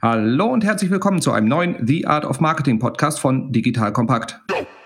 Hallo und herzlich willkommen zu einem neuen The Art of Marketing Podcast von Digital Compact.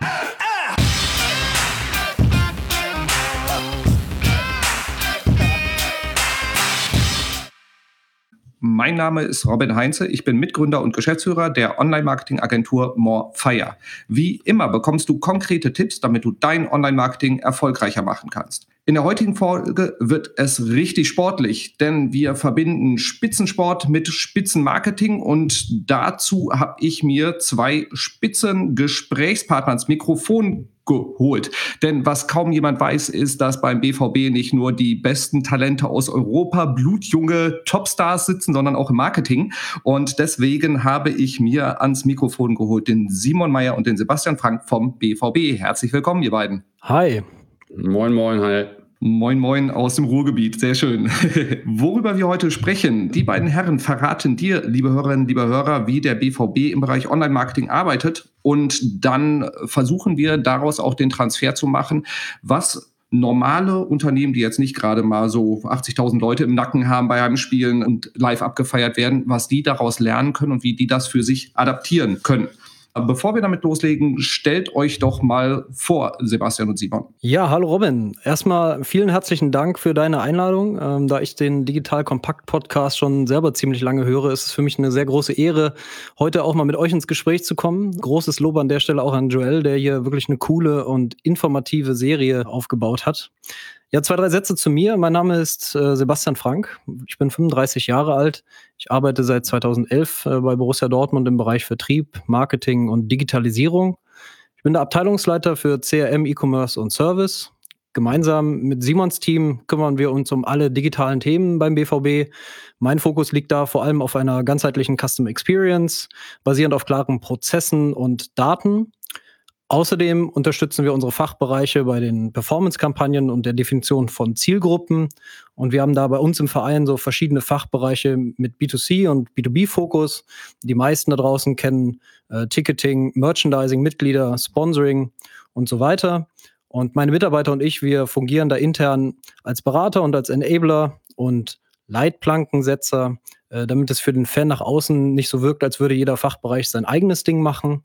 Mein Name ist Robin Heinze, ich bin Mitgründer und Geschäftsführer der Online-Marketing-Agentur Morefire. Wie immer bekommst du konkrete Tipps, damit du dein Online-Marketing erfolgreicher machen kannst. In der heutigen Folge wird es richtig sportlich, denn wir verbinden Spitzensport mit Spitzenmarketing und dazu habe ich mir zwei Spitzengesprächspartner ans Mikrofon geholt. Denn was kaum jemand weiß, ist, dass beim BVB nicht nur die besten Talente aus Europa, blutjunge Topstars sitzen, sondern auch im Marketing. Und deswegen habe ich mir ans Mikrofon geholt den Simon Meyer und den Sebastian Frank vom BVB. Herzlich willkommen, ihr beiden. Hi. Moin, moin, hi. Moin, moin aus dem Ruhrgebiet, sehr schön. Worüber wir heute sprechen, die beiden Herren verraten dir, liebe Hörerinnen, liebe Hörer, wie der BVB im Bereich Online-Marketing arbeitet und dann versuchen wir daraus auch den Transfer zu machen, was normale Unternehmen, die jetzt nicht gerade mal so 80.000 Leute im Nacken haben bei einem Spielen und live abgefeiert werden, was die daraus lernen können und wie die das für sich adaptieren können. Aber bevor wir damit loslegen, stellt euch doch mal vor, Sebastian und Simon. Ja, hallo Robin. Erstmal vielen herzlichen Dank für deine Einladung. Da ich den Digital Compact Podcast schon selber ziemlich lange höre, ist es für mich eine sehr große Ehre, heute auch mal mit euch ins Gespräch zu kommen. Großes Lob an der Stelle auch an Joel, der hier wirklich eine coole und informative Serie aufgebaut hat. Ja, 2, 3 Sätze zu mir. Mein Name ist Sebastian Frank. Ich bin 35 Jahre alt. Ich arbeite seit 2011 bei Borussia Dortmund im Bereich Vertrieb, Marketing und Digitalisierung. Ich bin der Abteilungsleiter für CRM, E-Commerce und Service. Gemeinsam mit Simons Team kümmern wir uns um alle digitalen Themen beim BVB. Mein Fokus liegt da vor allem auf einer ganzheitlichen Customer Experience, basierend auf klaren Prozessen und Daten. Außerdem unterstützen wir unsere Fachbereiche bei den Performance-Kampagnen und der Definition von Zielgruppen. Und wir haben da bei uns im Verein so verschiedene Fachbereiche mit B2C und B2B-Fokus. Die meisten da draußen kennen Ticketing, Merchandising, Mitglieder, Sponsoring und so weiter. Und meine Mitarbeiter und ich, wir fungieren da intern als Berater und als Enabler und Leitplankensetzer, damit es für den Fan nach außen nicht so wirkt, als würde jeder Fachbereich sein eigenes Ding machen.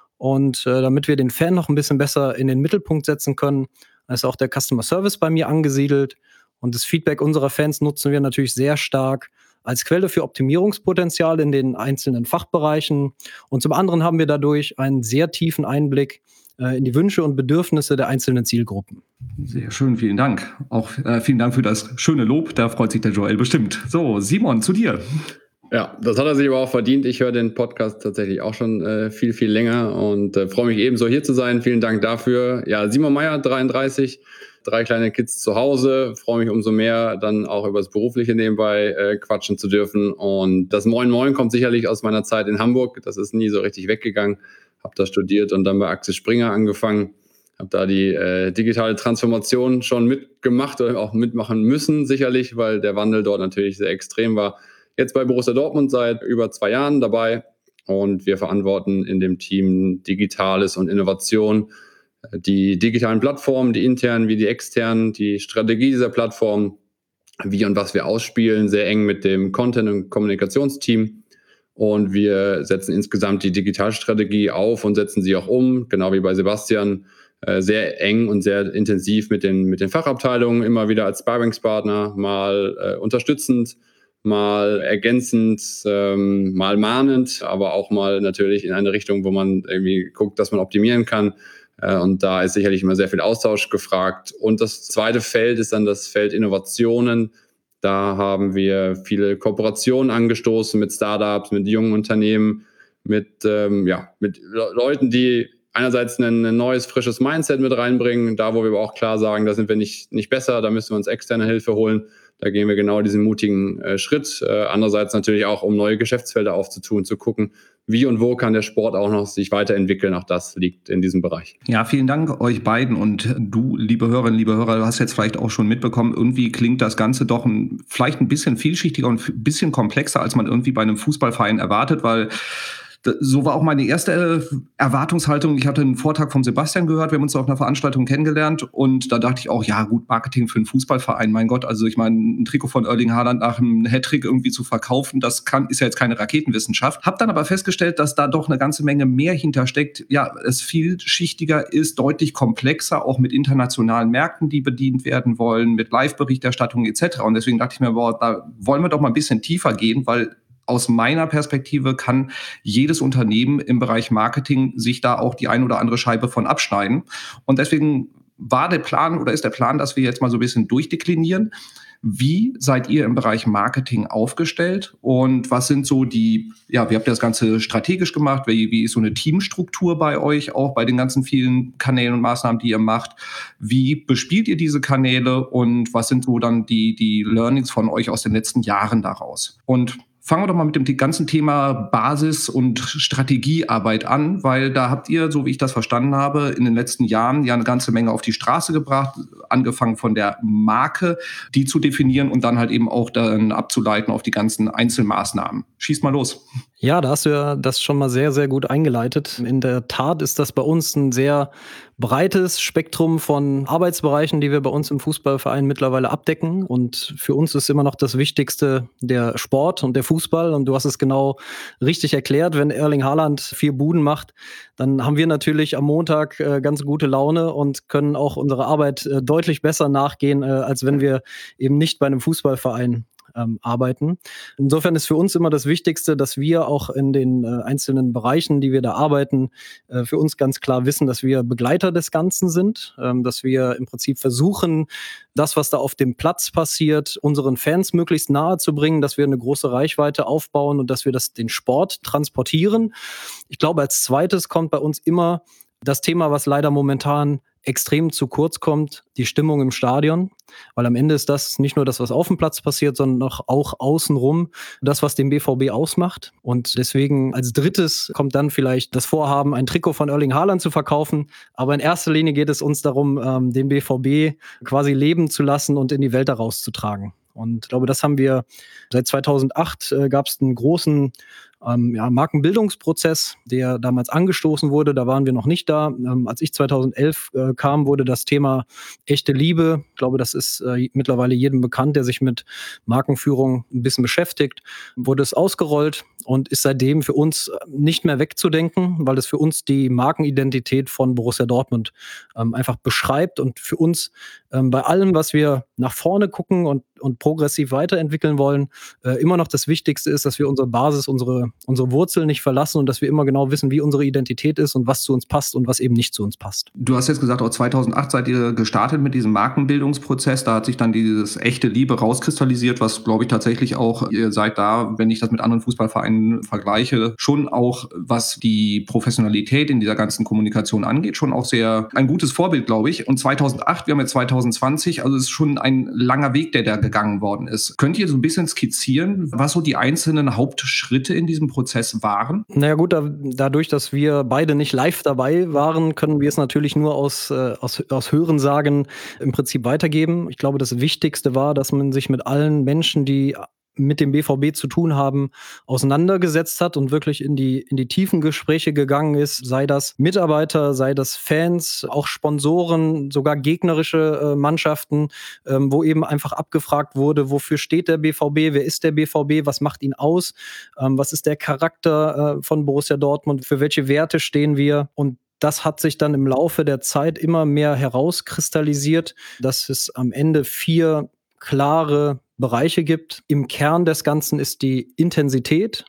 Und damit wir den Fan noch ein bisschen besser in den Mittelpunkt setzen können, ist auch der Customer Service bei mir angesiedelt. Und das Feedback unserer Fans nutzen wir natürlich sehr stark als Quelle für Optimierungspotenzial in den einzelnen Fachbereichen. Und zum anderen haben wir dadurch einen sehr tiefen Einblick in die Wünsche und Bedürfnisse der einzelnen Zielgruppen. Sehr schön, vielen Dank. Auch vielen Dank für das schöne Lob, da freut sich der Joel bestimmt. So, Simon, zu dir. Ja, das hat er sich aber auch verdient. Ich höre den Podcast tatsächlich auch schon viel, viel länger und freue mich ebenso hier zu sein. Vielen Dank dafür. Ja, Simon Meyer, 33, 3 kleine Kids zu Hause. Freue mich umso mehr, dann auch über das Berufliche nebenbei quatschen zu dürfen. Und das Moin Moin kommt sicherlich aus meiner Zeit in Hamburg. Das ist nie so richtig weggegangen. Habe da studiert und dann bei Axel Springer angefangen. Habe da die digitale Transformation schon mitgemacht oder auch mitmachen müssen, sicherlich, weil der Wandel dort natürlich sehr extrem war. Jetzt bei Borussia Dortmund seit über 2 Jahren dabei und wir verantworten in dem Team Digitales und Innovation, die digitalen Plattformen, die internen wie die externen, die Strategie dieser Plattform, wie und was wir ausspielen, sehr eng mit dem Content- und Kommunikationsteam und wir setzen insgesamt die Digitalstrategie auf und setzen sie auch um, genau wie bei Sebastian, sehr eng und sehr intensiv mit den Fachabteilungen, immer wieder als Sparringspartner, mal unterstützend, mal ergänzend, mal mahnend, aber auch mal natürlich in eine Richtung, wo man irgendwie guckt, dass man optimieren kann. Und da ist sicherlich immer sehr viel Austausch gefragt. Und das zweite Feld ist dann das Feld Innovationen. Da haben wir viele Kooperationen angestoßen mit Startups, mit jungen Unternehmen, mit Leuten, die einerseits ein neues, frisches Mindset mit reinbringen. Da, wo wir aber auch klar sagen, da sind wir nicht besser, da müssen wir uns externe Hilfe holen. Da gehen wir genau diesen mutigen Schritt. Andererseits natürlich auch, um neue Geschäftsfelder aufzutun, zu gucken, wie und wo kann der Sport auch noch sich weiterentwickeln. Auch das liegt in diesem Bereich. Ja, vielen Dank euch beiden. Und du, liebe Hörerinnen, liebe Hörer, du hast jetzt vielleicht auch schon mitbekommen, irgendwie klingt das Ganze doch vielleicht ein bisschen vielschichtiger und ein bisschen komplexer, als man irgendwie bei einem Fußballverein erwartet, weil So war auch meine erste Erwartungshaltung. Ich hatte einen Vortrag von Sebastian gehört, wir haben uns auf einer Veranstaltung kennengelernt und da dachte ich auch, ja gut, Marketing für einen Fußballverein, mein Gott, also ich meine, ein Trikot von Erling Haaland nach einem Hattrick irgendwie zu verkaufen, ist ja jetzt keine Raketenwissenschaft. Hab dann aber festgestellt, dass da doch eine ganze Menge mehr hintersteckt. Ja, es vielschichtiger ist, deutlich komplexer, auch mit internationalen Märkten, die bedient werden wollen, mit Live-Berichterstattung etc. Und deswegen dachte ich mir, boah, da wollen wir doch mal ein bisschen tiefer gehen, weil aus meiner Perspektive kann jedes Unternehmen im Bereich Marketing sich da auch die ein oder andere Scheibe von abschneiden. Und deswegen ist der Plan, dass wir jetzt mal so ein bisschen durchdeklinieren. Wie seid ihr im Bereich Marketing aufgestellt und was sind so wie habt ihr das Ganze strategisch gemacht? Wie ist so eine Teamstruktur bei euch, auch bei den ganzen vielen Kanälen und Maßnahmen, die ihr macht? Wie bespielt ihr diese Kanäle und was sind so dann die Learnings von euch aus den letzten Jahren daraus? Und fangen wir doch mal mit dem ganzen Thema Basis- und Strategiearbeit an, weil da habt ihr, so wie ich das verstanden habe, in den letzten Jahren ja eine ganze Menge auf die Straße gebracht, angefangen von der Marke, die zu definieren und dann halt eben auch dann abzuleiten auf die ganzen Einzelmaßnahmen. Schieß mal los. Ja, da hast du ja das schon mal sehr, sehr gut eingeleitet. In der Tat ist das bei uns ein sehr breites Spektrum von Arbeitsbereichen, die wir bei uns im Fußballverein mittlerweile abdecken. Und für uns ist immer noch das Wichtigste der Sport und der Fußball. Und du hast es genau richtig erklärt. Wenn Erling Haaland 4 Buden macht, dann haben wir natürlich am Montag ganz gute Laune und können auch unserer Arbeit deutlich besser nachgehen, als wenn wir eben nicht bei einem Fußballverein arbeiten. Insofern ist für uns immer das Wichtigste, dass wir auch in den einzelnen Bereichen, die wir da arbeiten, für uns ganz klar wissen, dass wir Begleiter des Ganzen sind, dass wir im Prinzip versuchen, das, was da auf dem Platz passiert, unseren Fans möglichst nahe zu bringen, dass wir eine große Reichweite aufbauen und dass wir den Sport transportieren. Ich glaube, als zweites kommt bei uns immer das Thema, was leider momentan extrem zu kurz kommt, die Stimmung im Stadion. Weil am Ende ist das nicht nur das, was auf dem Platz passiert, sondern auch außenrum das, was den BVB ausmacht. Und deswegen als drittes kommt dann vielleicht das Vorhaben, ein Trikot von Erling Haaland zu verkaufen. Aber in erster Linie geht es uns darum, den BVB quasi leben zu lassen und in die Welt daraus zu tragen. Und ich glaube, das haben wir seit 2008 gab es einen großen Markenbildungsprozess, der damals angestoßen wurde. Da waren wir noch nicht da. Als ich 2011 kam, wurde das Thema echte Liebe, ich glaube, das ist mittlerweile jedem bekannt, der sich mit Markenführung ein bisschen beschäftigt, wurde es ausgerollt und ist seitdem für uns nicht mehr wegzudenken, weil es für uns die Markenidentität von Borussia Dortmund einfach beschreibt und für uns bei allem, was wir nach vorne gucken und progressiv weiterentwickeln wollen, immer noch das Wichtigste ist, dass wir unsere Basis, unsere Wurzeln nicht verlassen und dass wir immer genau wissen, wie unsere Identität ist und was zu uns passt und was eben nicht zu uns passt. Du hast jetzt gesagt, auch 2008 seid ihr gestartet mit diesem Markenbildungsprozess. Da hat sich dann dieses echte Liebe rauskristallisiert, was, glaube ich, tatsächlich auch, ihr seid da, wenn ich das mit anderen Fußballvereinen vergleiche, schon auch, was die Professionalität in dieser ganzen Kommunikation angeht, schon auch sehr ein gutes Vorbild, glaube ich. Und 2008, wir haben jetzt 2020, also es ist schon ein langer Weg, der da gegangen worden ist. Könnt ihr so ein bisschen skizzieren, was so die einzelnen Hauptschritte in diesem Prozess waren? Naja gut, dadurch, dass wir beide nicht live dabei waren, können wir es natürlich nur aus Hörensagen im Prinzip weitergeben. Ich glaube, das Wichtigste war, dass man sich mit allen Menschen, die mit dem BVB zu tun haben, auseinandergesetzt hat und wirklich in die tiefen Gespräche gegangen ist, sei das Mitarbeiter, sei das Fans, auch Sponsoren, sogar gegnerische Mannschaften, wo eben einfach abgefragt wurde, wofür steht der BVB, wer ist der BVB, was macht ihn aus, was ist der Charakter von Borussia Dortmund, für welche Werte stehen wir, und das hat sich dann im Laufe der Zeit immer mehr herauskristallisiert, dass es am Ende 4 klare Bereiche gibt. Im Kern des Ganzen ist die Intensität.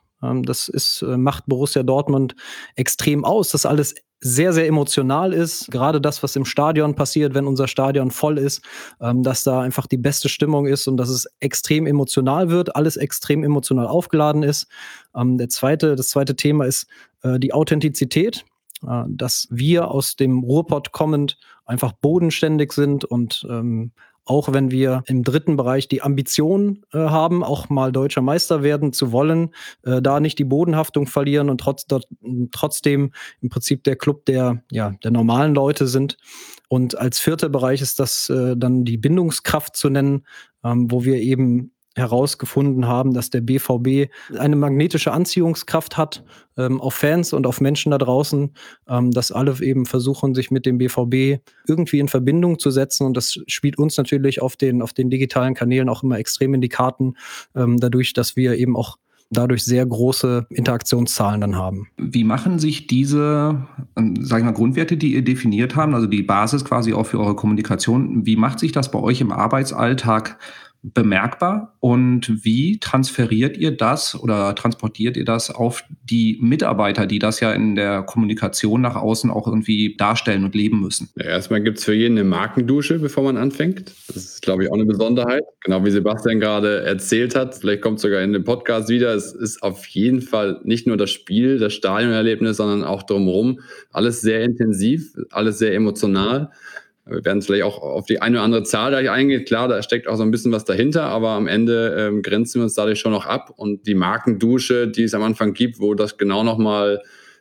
Macht Borussia Dortmund extrem aus, dass alles sehr, sehr emotional ist. Gerade das, was im Stadion passiert, wenn unser Stadion voll ist, dass da einfach die beste Stimmung ist und dass es extrem emotional wird, alles extrem emotional aufgeladen ist. Das zweite Thema ist die Authentizität. Dass wir aus dem Ruhrpott kommend einfach bodenständig sind und auch wenn wir im dritten Bereich die Ambition haben, auch mal deutscher Meister werden zu wollen, da nicht die Bodenhaftung verlieren und trotzdem im Prinzip der Club der normalen Leute sind. Und als vierter Bereich ist das dann die Bindungskraft zu nennen, wo wir eben herausgefunden haben, dass der BVB eine magnetische Anziehungskraft hat auf Fans und auf Menschen da draußen, dass alle eben versuchen, sich mit dem BVB irgendwie in Verbindung zu setzen. Und das spielt uns natürlich auf den digitalen Kanälen auch immer extrem in die Karten, dadurch, dass wir eben auch dadurch sehr große Interaktionszahlen dann haben. Wie machen sich diese, sag ich mal, Grundwerte, die ihr definiert habt, also die Basis quasi auch für eure Kommunikation, wie macht sich das bei euch im Arbeitsalltag bemerkbar und wie transferiert ihr das oder transportiert ihr das auf die Mitarbeiter, die das ja in der Kommunikation nach außen auch irgendwie darstellen und leben müssen? Ja, erstmal gibt es für jeden eine Markendusche, bevor man anfängt. Das ist, glaube ich, auch eine Besonderheit. Genau wie Sebastian gerade erzählt hat, vielleicht kommt es sogar in dem Podcast wieder, es ist auf jeden Fall nicht nur das Spiel, das Stadionerlebnis, sondern auch drumherum. Alles sehr intensiv, alles sehr emotional. Wir werden vielleicht auch auf die eine oder andere Zahl gleich eingehen. Klar, da steckt auch so ein bisschen was dahinter, aber am Ende grenzen wir uns dadurch schon noch ab. Und die Markendusche, die es am Anfang gibt, wo das genau nochmal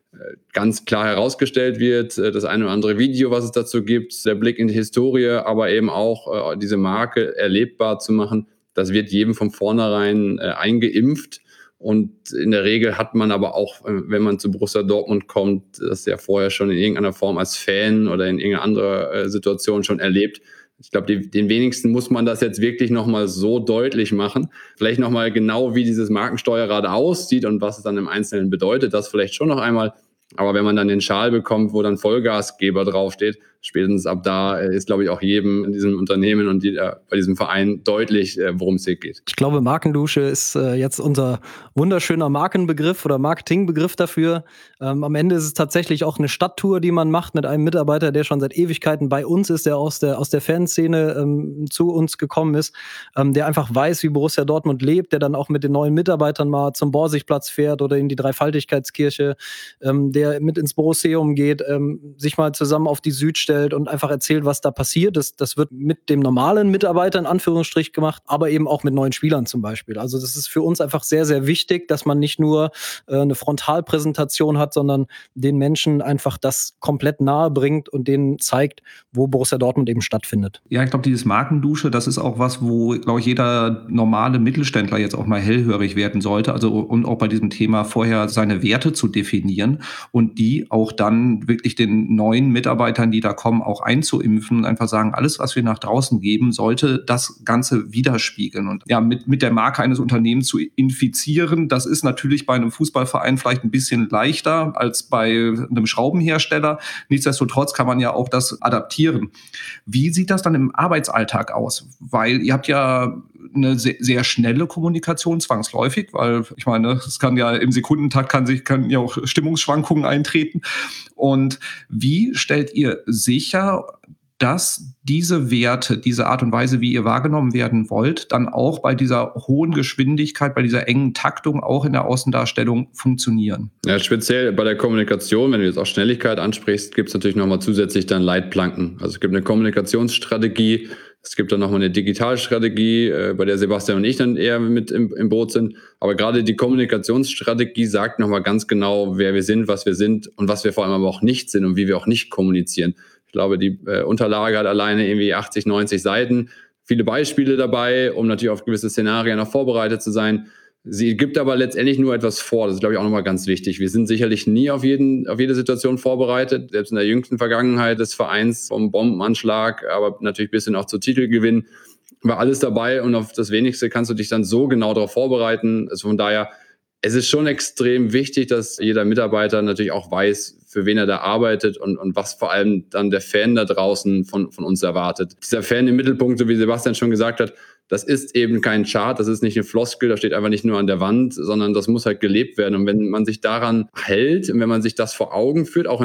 ganz klar herausgestellt wird, das eine oder andere Video, was es dazu gibt, der Blick in die Historie, aber eben auch diese Marke erlebbar zu machen, das wird jedem von vornherein eingeimpft. Und in der Regel hat man aber auch, wenn man zu Borussia Dortmund kommt, das ja vorher schon in irgendeiner Form als Fan oder in irgendeiner anderen Situation schon erlebt. Ich glaube, den wenigsten muss man das jetzt wirklich nochmal so deutlich machen. Vielleicht nochmal genau, wie dieses Markensteuerrad aussieht und was es dann im Einzelnen bedeutet, das vielleicht schon noch einmal. Aber wenn man dann den Schal bekommt, wo dann Vollgasgeber draufsteht, spätestens ab da ist, glaube ich, auch jedem in diesem Unternehmen und bei diesem Verein deutlich, worum es hier geht. Ich glaube, Markendusche ist jetzt unser wunderschöner Markenbegriff oder Marketingbegriff dafür. Am Ende ist es tatsächlich auch eine Stadttour, die man macht mit einem Mitarbeiter, der schon seit Ewigkeiten bei uns ist, der aus der Fanszene zu uns gekommen ist, der einfach weiß, wie Borussia Dortmund lebt, der dann auch mit den neuen Mitarbeitern mal zum Borsigplatz fährt oder in die Dreifaltigkeitskirche, der mit ins Borusseum geht, sich mal zusammen auf die Süd stellt und einfach erzählt, was da passiert. Das wird mit dem normalen Mitarbeiter in Anführungsstrich gemacht, aber eben auch mit neuen Spielern zum Beispiel. Also das ist für uns einfach sehr, sehr wichtig, dass man nicht nur eine Frontalpräsentation hat, sondern den Menschen einfach das komplett nahe bringt und denen zeigt, wo Borussia Dortmund eben stattfindet. Ja, ich glaube, dieses Markendusche, das ist auch was, wo, glaube ich, jeder normale Mittelständler jetzt auch mal hellhörig werden sollte. Also und auch bei diesem Thema vorher seine Werte zu definieren und die auch dann wirklich den neuen Mitarbeitern, die da kommen, auch einzuimpfen und einfach sagen, alles, was wir nach draußen geben, sollte das Ganze widerspiegeln. Und ja, mit der Marke eines Unternehmens zu infizieren, das ist natürlich bei einem Fußballverein vielleicht ein bisschen leichter als bei einem Schraubenhersteller. Nichtsdestotrotz kann man ja auch das adaptieren. Wie sieht das dann im Arbeitsalltag aus? Weil ihr habt ja eine sehr, sehr schnelle Kommunikation zwangsläufig, weil ich meine, es kann ja im Sekundentakt kann ja auch Stimmungsschwankungen eintreten. Und wie stellt ihr sicher, dass diese Werte, diese Art und Weise, wie ihr wahrgenommen werden wollt, dann auch bei dieser hohen Geschwindigkeit, bei dieser engen Taktung auch in der Außendarstellung funktionieren? Ja, speziell bei der Kommunikation, wenn du jetzt auch Schnelligkeit ansprichst, gibt es natürlich nochmal zusätzlich dann Leitplanken. Also es gibt eine Kommunikationsstrategie, es gibt dann nochmal eine Digitalstrategie, bei der Sebastian und ich dann eher mit im Boot sind. Aber gerade die Kommunikationsstrategie sagt nochmal ganz genau, wer wir sind, was wir sind und was wir vor allem aber auch nicht sind und wie wir auch nicht kommunizieren. Ich glaube, die Unterlage hat alleine irgendwie 80, 90 Seiten. Viele Beispiele dabei, um natürlich auf gewisse Szenarien auch vorbereitet zu sein. Sie gibt aber letztendlich nur etwas vor. Das ist, glaube ich, auch nochmal ganz wichtig. Wir sind sicherlich nie auf jede Situation vorbereitet. Selbst in der jüngsten Vergangenheit des Vereins vom Bombenanschlag, aber natürlich bis hin auch zu Titelgewinn, war alles dabei und auf das Wenigste kannst du dich dann so genau darauf vorbereiten. Also von daher, es ist schon extrem wichtig, dass jeder Mitarbeiter natürlich auch weiß, für wen er da arbeitet und was vor allem dann der Fan da draußen von uns erwartet. Dieser Fan im Mittelpunkt, so wie Sebastian schon gesagt hat, das ist eben kein Chart, das ist nicht eine Floskel, das steht einfach nicht nur an der Wand, sondern das muss halt gelebt werden. Und wenn man sich daran hält und wenn man sich das vor Augen führt, auch in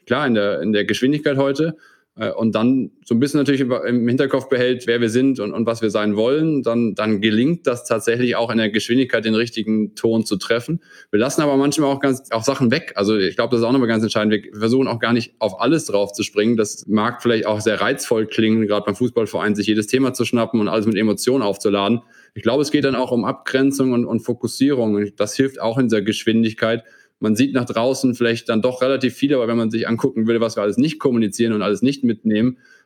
der Geschwindigkeit heute, und dann so ein bisschen natürlich im Hinterkopf behält, wer wir sind und was wir sein wollen, dann gelingt das tatsächlich auch in der Geschwindigkeit, den richtigen Ton zu treffen. Wir lassen aber manchmal auch Sachen weg. Also ich glaube, das ist auch nochmal ganz entscheidend. Wir versuchen auch gar nicht auf alles drauf zu springen. Das mag vielleicht auch sehr reizvoll klingen, gerade beim Fußballverein, sich jedes Thema zu schnappen und alles mit Emotionen aufzuladen. Ich glaube, es geht dann auch um Abgrenzung und Fokussierung. Und das hilft auch in dieser Geschwindigkeit. Man sieht nach draußen vielleicht dann doch relativ viel, aber wenn man sich angucken will, was wir alles nicht kommunizieren und alles nicht mitnehmen,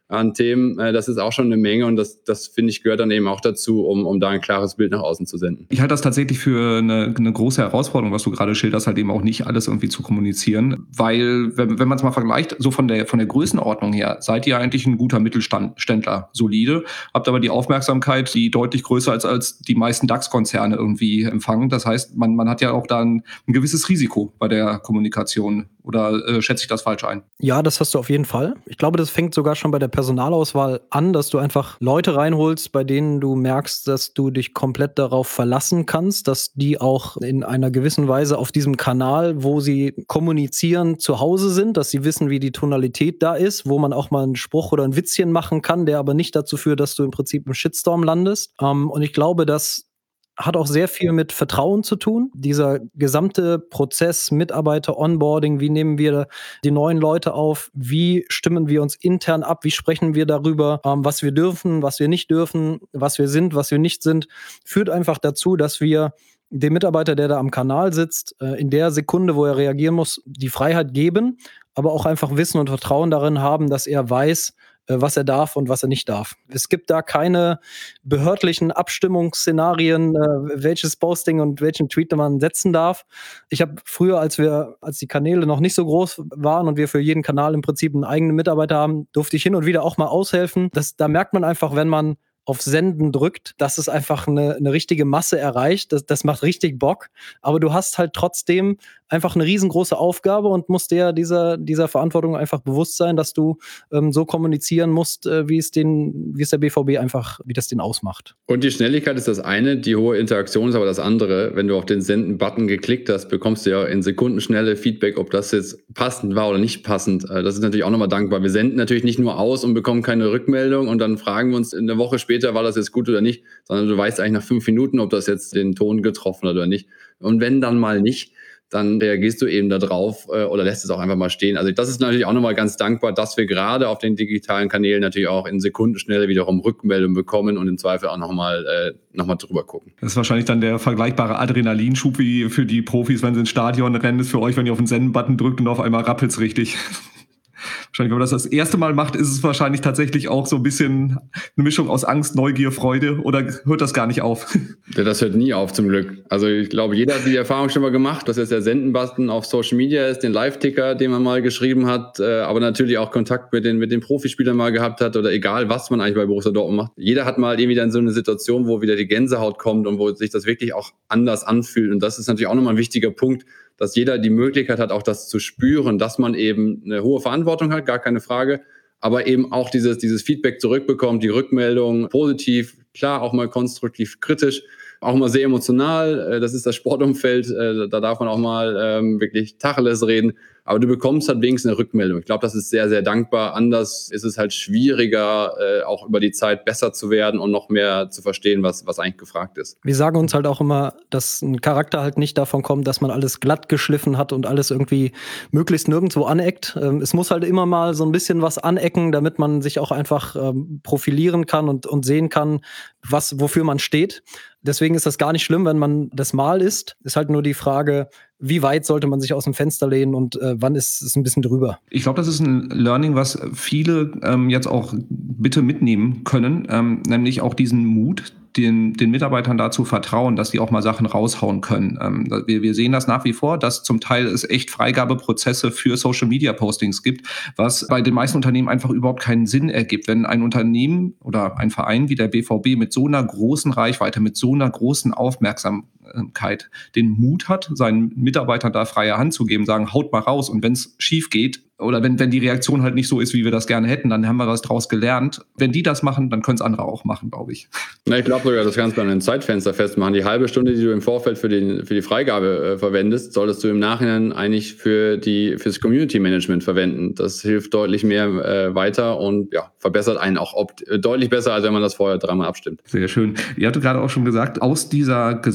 an Themen, das ist auch schon eine Menge und das finde ich, gehört dann eben auch dazu, um da ein klares Bild nach außen zu senden. Ich halte das tatsächlich für eine große Herausforderung, was du gerade schilderst, halt eben auch nicht alles irgendwie zu kommunizieren, weil, wenn man es mal vergleicht, so von der Größenordnung her, seid ihr eigentlich ein guter Mittelständler, solide, habt aber die Aufmerksamkeit, die deutlich größer als die meisten DAX-Konzerne irgendwie empfangen. Das heißt, man hat ja auch da ein gewisses Risiko bei der Kommunikation. Oder schätze ich das falsch ein? Ja, das hast du auf jeden Fall. Ich glaube, das fängt sogar schon bei der Personalauswahl an, dass du einfach Leute reinholst, bei denen du merkst, dass du dich komplett darauf verlassen kannst, dass die auch in einer gewissen Weise auf diesem Kanal, wo sie kommunizieren, zu Hause sind, dass sie wissen, wie die Tonalität da ist, wo man auch mal einen Spruch oder ein Witzchen machen kann, der aber nicht dazu führt, dass du im Prinzip im Shitstorm landest. Und ich glaube, dass hat auch sehr viel mit Vertrauen zu tun. Dieser gesamte Prozess, Mitarbeiter, Onboarding, wie nehmen wir die neuen Leute auf, wie stimmen wir uns intern ab, wie sprechen wir darüber, was wir dürfen, was wir nicht dürfen, was wir sind, was wir nicht sind, führt einfach dazu, dass wir dem Mitarbeiter, der da am Kanal sitzt, in der Sekunde, wo er reagieren muss, die Freiheit geben, aber auch einfach Wissen und Vertrauen darin haben, dass er weiß, was er darf und was er nicht darf. Es gibt da keine behördlichen Abstimmungsszenarien, welches Posting und welchen Tweet man setzen darf. Ich habe früher, als die Kanäle noch nicht so groß waren und wir für jeden Kanal im Prinzip einen eigenen Mitarbeiter haben, durfte ich hin und wieder auch mal aushelfen. Da merkt man einfach, wenn man auf Senden drückt, dass es einfach eine richtige Masse erreicht. Das macht richtig Bock. Aber du hast halt trotzdem einfach eine riesengroße Aufgabe und musst dir dieser Verantwortung einfach bewusst sein, dass du so kommunizieren musst, wie es der BVB einfach, wie das den ausmacht. Und die Schnelligkeit ist das eine, die hohe Interaktion ist aber das andere. Wenn du auf den Senden-Button geklickt hast, bekommst du ja in Sekundenschnelle Feedback, ob das jetzt passend war oder nicht passend. Das ist natürlich auch nochmal dankbar. Wir senden natürlich nicht nur aus und bekommen keine Rückmeldung und dann fragen wir uns in der Woche später, war das jetzt gut oder nicht, sondern du weißt eigentlich nach 5 Minuten, ob das jetzt den Ton getroffen hat oder nicht. Und wenn dann mal nicht, dann reagierst du eben da drauf oder lässt es auch einfach mal stehen. Also das ist natürlich auch nochmal ganz dankbar, dass wir gerade auf den digitalen Kanälen natürlich auch in Sekundenschnelle wiederum Rückmeldungen bekommen und im Zweifel auch nochmal drüber gucken. Das ist wahrscheinlich dann der vergleichbare Adrenalinschub wie für die Profis, wenn sie ins Stadion rennen, ist für euch, wenn ihr auf den Senden-Button drückt und auf einmal rappelt's richtig. Wahrscheinlich, wenn man das erste Mal macht, ist es wahrscheinlich tatsächlich auch so ein bisschen eine Mischung aus Angst, Neugier, Freude, oder hört das gar nicht auf? Ja, das hört nie auf, zum Glück. Also ich glaube, jeder hat die Erfahrung schon mal gemacht, dass jetzt der Senden-Button auf Social Media ist, den Live-Ticker, den man mal geschrieben hat, aber natürlich auch Kontakt mit den Profispielern mal gehabt hat oder egal, was man eigentlich bei Borussia Dortmund macht. Jeder hat mal irgendwie dann so eine Situation, wo wieder die Gänsehaut kommt und wo sich das wirklich auch anders anfühlt. Und das ist natürlich auch nochmal ein wichtiger Punkt, dass jeder die Möglichkeit hat, auch das zu spüren, dass man eben eine hohe Verantwortung hat, gar keine Frage, aber eben auch dieses Feedback zurückbekommt, die Rückmeldung positiv, klar auch mal konstruktiv kritisch, auch mal sehr emotional, das ist das Sportumfeld, da darf man auch mal wirklich Tacheles reden, aber du bekommst halt wenigstens eine Rückmeldung. Ich glaube, das ist sehr, sehr dankbar. Anders ist es halt schwieriger, auch über die Zeit besser zu werden und noch mehr zu verstehen, was eigentlich gefragt ist. Wir sagen uns halt auch immer, dass ein Charakter halt nicht davon kommt, dass man alles glatt geschliffen hat und alles irgendwie möglichst nirgendwo aneckt. Es muss halt immer mal so ein bisschen was anecken, damit man sich auch einfach profilieren kann und sehen kann, wofür man steht. Deswegen ist das gar nicht schlimm, wenn man das mal ist. Ist halt nur die Frage, wie weit sollte man sich aus dem Fenster lehnen und wann ist es ein bisschen drüber? Ich glaube, das ist ein Learning, was viele jetzt auch bitte mitnehmen können, nämlich auch diesen Mut, den Mitarbeitern dazu vertrauen, dass die auch mal Sachen raushauen können. Wir sehen das nach wie vor, dass zum Teil es echt Freigabeprozesse für Social-Media-Postings gibt, was bei den meisten Unternehmen einfach überhaupt keinen Sinn ergibt. Wenn ein Unternehmen oder ein Verein wie der BVB mit so einer großen Reichweite, mit so einer großen Aufmerksamkeit den Mut hat, seinen Mitarbeitern da freie Hand zu geben, sagen, haut mal raus, und wenn es schief geht, oder wenn die Reaktion halt nicht so ist, wie wir das gerne hätten, dann haben wir was draus gelernt. Wenn die das machen, dann können es andere auch machen, glaube ich. Na, ich glaube sogar, das kannst du an einem Zeitfenster festmachen. Die halbe Stunde, die du im Vorfeld für die Freigabe verwendest, solltest du im Nachhinein eigentlich fürs Community Management verwenden. Das hilft deutlich mehr weiter und ja, verbessert einen auch deutlich besser, als wenn man das vorher 3-mal abstimmt. Sehr schön. Ihr hattet gerade auch schon gesagt, aus dieser gesamten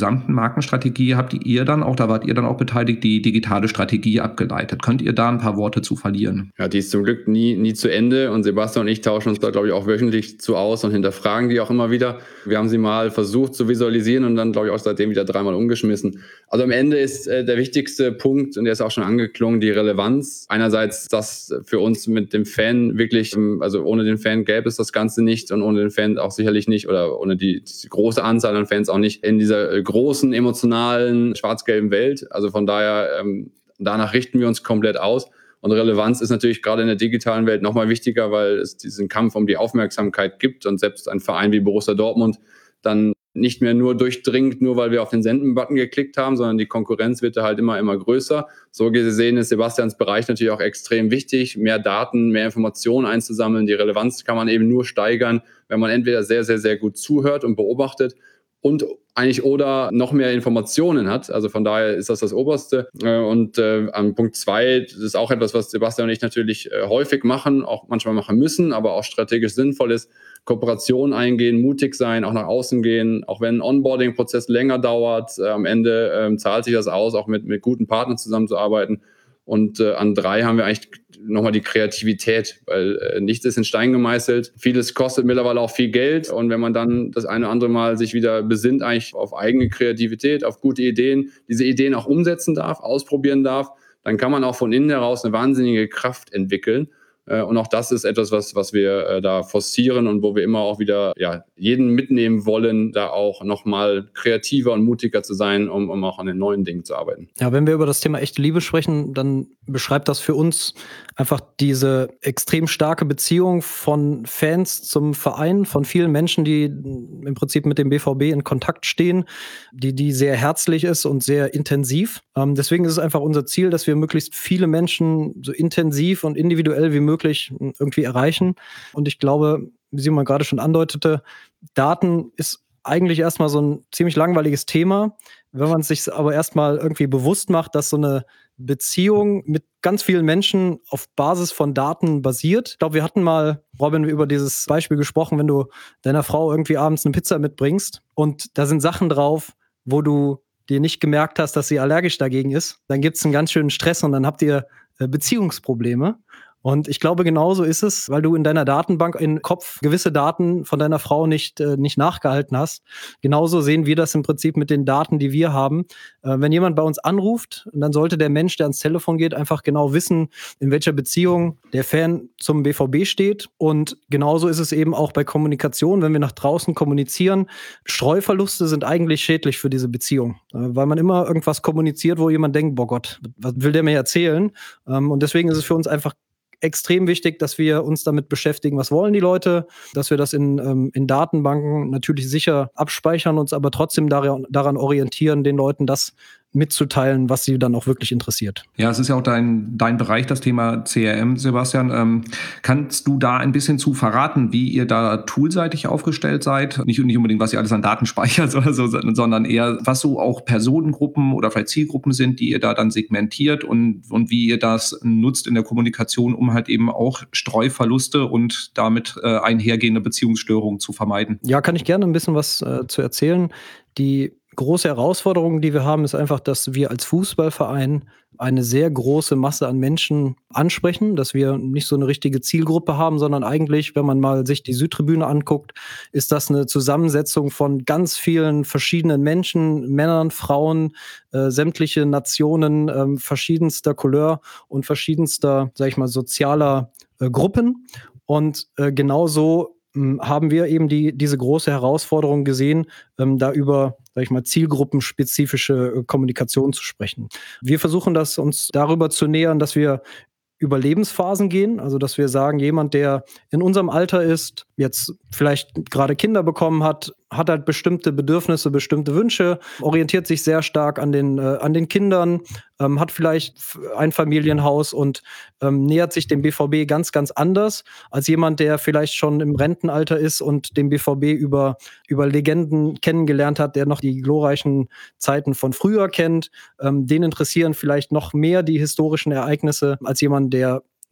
Markenstrategie habt ihr dann auch, da wart ihr dann auch beteiligt, die digitale Strategie abgeleitet. Könnt ihr da ein paar Worte zu verlieren? Ja, die ist zum Glück nie zu Ende und Sebastian und ich tauschen uns da, glaube ich, auch wöchentlich zu aus und hinterfragen die auch immer wieder. Wir haben sie mal versucht zu visualisieren und dann, glaube ich, auch seitdem wieder 3-mal umgeschmissen. Also am Ende ist der wichtigste Punkt, und der ist auch schon angeklungen, die Relevanz. Einerseits das für uns mit dem Fan wirklich, also ohne den Fan gäbe es das Ganze nicht und ohne den Fan auch sicherlich nicht oder ohne die große Anzahl an Fans auch nicht in dieser großen, emotionalen, schwarz-gelben Welt. Also von daher, danach richten wir uns komplett aus. Und Relevanz ist natürlich gerade in der digitalen Welt nochmal wichtiger, weil es diesen Kampf um die Aufmerksamkeit gibt und selbst ein Verein wie Borussia Dortmund dann nicht mehr nur durchdringt, nur weil wir auf den Senden-Button geklickt haben, sondern die Konkurrenz wird da halt immer größer. So gesehen ist Sebastians Bereich natürlich auch extrem wichtig, mehr Daten, mehr Informationen einzusammeln. Die Relevanz kann man eben nur steigern, wenn man entweder sehr, sehr, sehr gut zuhört und beobachtet und eigentlich oder noch mehr Informationen hat. Also von daher ist das Oberste. Und an Punkt 2, das ist auch etwas, was Sebastian und ich natürlich häufig machen, auch manchmal machen müssen, aber auch strategisch sinnvoll ist, Kooperation eingehen, mutig sein, auch nach außen gehen, auch wenn ein Onboarding-Prozess länger dauert. Am Ende zahlt sich das aus, auch mit guten Partnern zusammenzuarbeiten. Und an 3 haben wir eigentlich nochmal die Kreativität, weil nichts ist in Stein gemeißelt. Vieles kostet mittlerweile auch viel Geld. Und wenn man dann das eine oder andere Mal sich wieder besinnt eigentlich auf eigene Kreativität, auf gute Ideen, diese Ideen auch umsetzen darf, ausprobieren darf, dann kann man auch von innen heraus eine wahnsinnige Kraft entwickeln. Und auch das ist etwas, was wir da forcieren und wo wir immer auch wieder jeden mitnehmen wollen, da auch nochmal kreativer und mutiger zu sein, um auch an den neuen Dingen zu arbeiten. Ja, wenn wir über das Thema echte Liebe sprechen, dann beschreibt das für uns einfach diese extrem starke Beziehung von Fans zum Verein, von vielen Menschen, die im Prinzip mit dem BVB in Kontakt stehen, die sehr herzlich ist und sehr intensiv. Deswegen ist es einfach unser Ziel, dass wir möglichst viele Menschen so intensiv und individuell wie möglich irgendwie erreichen. Und ich glaube, wie Simon gerade schon andeutete, Daten ist eigentlich erstmal so ein ziemlich langweiliges Thema. Wenn man es sich aber erstmal irgendwie bewusst macht, dass so eine Beziehung mit ganz vielen Menschen auf Basis von Daten basiert. Ich glaube, wir hatten mal, Robin, über dieses Beispiel gesprochen, wenn du deiner Frau irgendwie abends eine Pizza mitbringst und da sind Sachen drauf, wo du dir nicht gemerkt hast, dass sie allergisch dagegen ist, dann gibt es einen ganz schönen Stress und dann habt ihr Beziehungsprobleme. Und ich glaube, genauso ist es, weil du in deiner Datenbank im Kopf gewisse Daten von deiner Frau nicht nachgehalten hast. Genauso sehen wir das im Prinzip mit den Daten, die wir haben. Wenn jemand bei uns anruft, dann sollte der Mensch, der ans Telefon geht, einfach genau wissen, in welcher Beziehung der Fan zum BVB steht. Und genauso ist es eben auch bei Kommunikation, wenn wir nach draußen kommunizieren. Streuverluste sind eigentlich schädlich für diese Beziehung, weil man immer irgendwas kommuniziert, wo jemand denkt, boah Gott, was will der mir erzählen? Und deswegen ist es für uns einfach extrem wichtig, dass wir uns damit beschäftigen, was wollen die Leute, dass wir das in Datenbanken natürlich sicher abspeichern, uns aber trotzdem daran orientieren, den Leuten das mitzuteilen, was sie dann auch wirklich interessiert. Ja, es ist ja auch dein Bereich, das Thema CRM, Sebastian. Kannst du da ein bisschen zu verraten, wie ihr da toolseitig aufgestellt seid? Nicht unbedingt, was ihr alles an Daten speichert oder so, sondern eher, was so auch Personengruppen oder vielleicht Zielgruppen sind, die ihr da dann segmentiert und wie ihr das nutzt in der Kommunikation, um halt eben auch Streuverluste und damit einhergehende Beziehungsstörungen zu vermeiden. Ja, kann ich gerne ein bisschen was zu erzählen. Die große Herausforderung, die wir haben, ist einfach, dass wir als Fußballverein eine sehr große Masse an Menschen ansprechen, dass wir nicht so eine richtige Zielgruppe haben, sondern eigentlich, wenn man mal sich die Südtribüne anguckt, ist das eine Zusammensetzung von ganz vielen verschiedenen Menschen, Männern, Frauen, sämtliche Nationen, verschiedenster Couleur und verschiedenster, sag ich mal, sozialer Gruppen. Und genauso haben wir eben diese große Herausforderung gesehen, da über, sag ich mal, zielgruppenspezifische Kommunikation zu sprechen. Wir versuchen das uns darüber zu nähern, dass wir über Lebensphasen gehen, also dass wir sagen, jemand, der in unserem Alter ist, jetzt vielleicht gerade Kinder bekommen hat halt bestimmte Bedürfnisse, bestimmte Wünsche, orientiert sich sehr stark an den Kindern, hat vielleicht ein Familienhaus und nähert sich dem BVB ganz, ganz anders als jemand, der vielleicht schon im Rentenalter ist und den BVB über Legenden kennengelernt hat, der noch die glorreichen Zeiten von früher kennt. Den interessieren vielleicht noch mehr die historischen Ereignisse als jemand, der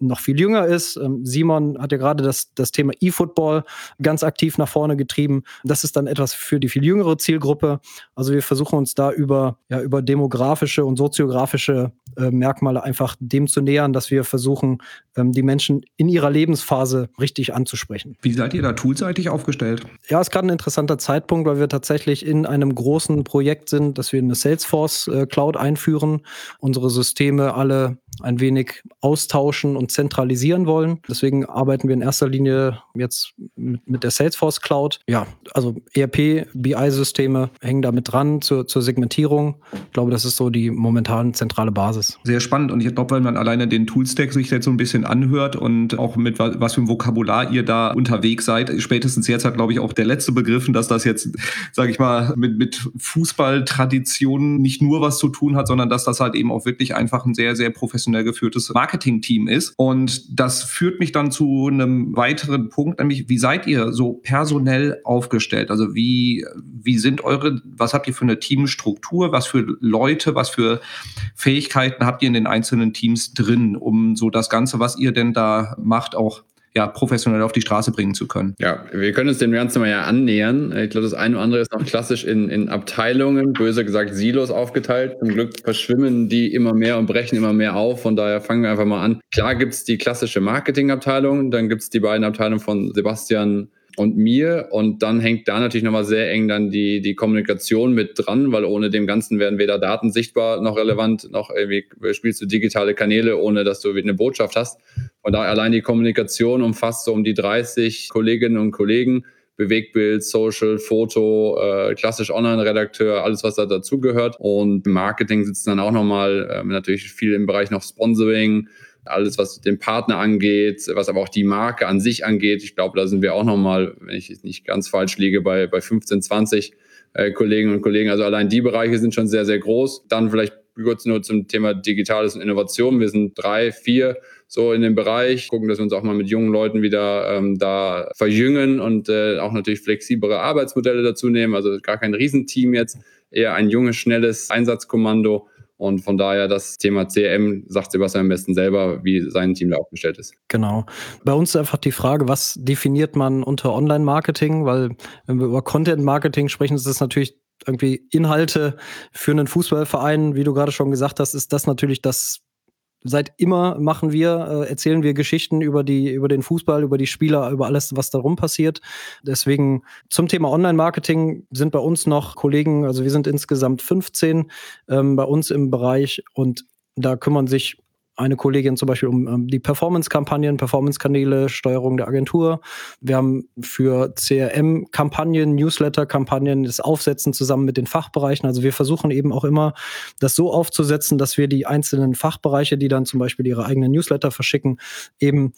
noch viel jünger ist. Simon hat ja gerade das Thema E-Football ganz aktiv nach vorne getrieben. Das ist dann etwas für die viel jüngere Zielgruppe. Also wir versuchen uns da über demografische und soziografische Merkmale einfach dem zu nähern, dass wir versuchen, die Menschen in ihrer Lebensphase richtig anzusprechen. Wie seid ihr da toolseitig aufgestellt? Ja, ist gerade ein interessanter Zeitpunkt, weil wir tatsächlich in einem großen Projekt sind, dass wir eine Salesforce Cloud einführen, unsere Systeme alle ein wenig austauschen und zentralisieren wollen. Deswegen arbeiten wir in erster Linie jetzt mit der Salesforce Cloud. Ja, also ERP, BI-Systeme hängen da mit dran zur Segmentierung. Ich glaube, das ist so die momentan zentrale Basis. Sehr spannend. Und ich glaube, wenn man alleine den Toolstack sich jetzt so ein bisschen anhört und auch mit was für ein Vokabular ihr da unterwegs seid, spätestens jetzt hat, glaube ich, auch der Letzte begriffen, dass das jetzt, sage ich mal, mit Fußballtraditionen nicht nur was zu tun hat, sondern dass das halt eben auch wirklich einfach ein sehr, sehr professionell geführtes Marketing-Team ist. Und das führt mich dann zu einem weiteren Punkt, nämlich wie seid ihr so personell aufgestellt? Also wie sind was habt ihr für eine Teamstruktur? Was für Leute, was für Fähigkeiten habt ihr in den einzelnen Teams drin, um so das Ganze, was ihr denn da macht, auch professionell auf die Straße bringen zu können? Ja, wir können uns dem Ganzen mal annähern. Ich glaube, das eine oder andere ist noch klassisch in Abteilungen, böse gesagt Silos aufgeteilt. Zum Glück verschwimmen die immer mehr und brechen immer mehr auf. Von daher fangen wir einfach mal an. Klar gibt's die klassische Marketingabteilung, dann gibt's die beiden Abteilungen von Sebastian und mir, und dann hängt da natürlich nochmal sehr eng dann die Kommunikation mit dran, weil ohne dem Ganzen werden weder Daten sichtbar noch relevant, noch irgendwie spielst du digitale Kanäle, ohne dass du eine Botschaft hast. Und da allein die Kommunikation umfasst so um die 30 Kolleginnen und Kollegen, Bewegtbild, Social, Foto, klassisch Online-Redakteur, alles, was da dazugehört. Und im Marketing sitzt dann auch nochmal natürlich viel im Bereich noch Sponsoring, alles, was den Partner angeht, was aber auch die Marke an sich angeht. Ich glaube, da sind wir auch nochmal, wenn ich jetzt nicht ganz falsch liege, bei 15, 20 Kolleginnen und Kollegen. Also allein die Bereiche sind schon sehr, sehr groß. Dann vielleicht kurz nur zum Thema Digitales und Innovation. Wir sind 3, 4 so in dem Bereich. Gucken, dass wir uns auch mal mit jungen Leuten wieder da verjüngen und auch natürlich flexiblere Arbeitsmodelle dazu nehmen. Also gar kein Riesenteam jetzt, eher ein junges, schnelles Einsatzkommando. Und von daher das Thema CRM, sagt Sebastian am besten selber, wie sein Team da aufgestellt ist. Genau. Bei uns ist einfach die Frage, was definiert man unter Online-Marketing? Weil wenn wir über Content-Marketing sprechen, ist das natürlich irgendwie Inhalte für einen Fußballverein. Wie du gerade schon gesagt hast, ist das natürlich das. Seit immer erzählen wir Geschichten über den Fußball, über die Spieler, über alles, was darum passiert. Deswegen zum Thema Online-Marketing sind bei uns noch Kollegen, also wir sind insgesamt 15 bei uns im Bereich, und da kümmern sich eine Kollegin zum Beispiel um die Performance-Kampagnen, Performance-Kanäle, Steuerung der Agentur. Wir haben für CRM-Kampagnen, Newsletter-Kampagnen das Aufsetzen zusammen mit den Fachbereichen. Also wir versuchen eben auch immer, das so aufzusetzen, dass wir die einzelnen Fachbereiche, die dann zum Beispiel ihre eigenen Newsletter verschicken, eben